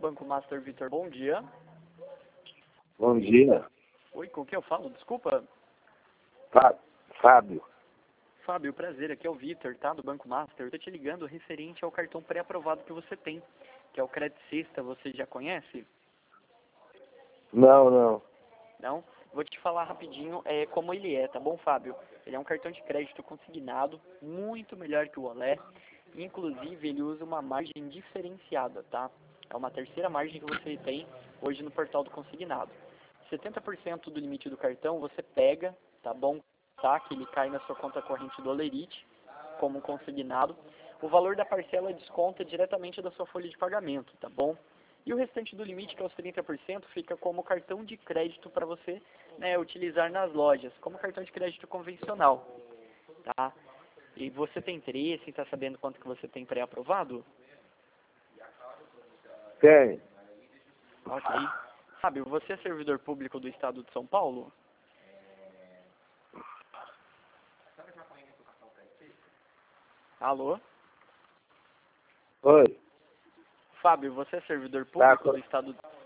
Banco Master Vitor, bom dia. Bom dia. Oi, com quem eu falo? Desculpa. Fábio. Fábio, prazer, aqui é o Vitor, tá? Do Banco Master. Eu tô te ligando referente ao cartão pré-aprovado que você tem, que é o Credit Sexta, você já conhece? Não. Não? Vou te falar rapidinho como ele é, tá bom, Fábio? Ele é um cartão de crédito consignado, muito melhor que o Olé. Inclusive, ele usa uma margem diferenciada, tá? É uma terceira margem que você tem hoje no portal do consignado. 70% do limite do cartão você pega, tá bom? Tá? Que ele cai na sua conta corrente do Olerite, como consignado. O valor da parcela desconta diretamente da sua folha de pagamento, tá bom? E o restante do limite, que é os 30%, fica como cartão de crédito para você, né, utilizar nas lojas, como cartão de crédito convencional, tá? E você tem interesse em estar sabendo quanto que você tem pré-aprovado? Tem. Ok. Fábio, você é servidor público do Estado de São Paulo? Alô? Oi. Fábio, você é servidor público Tá, do Estado...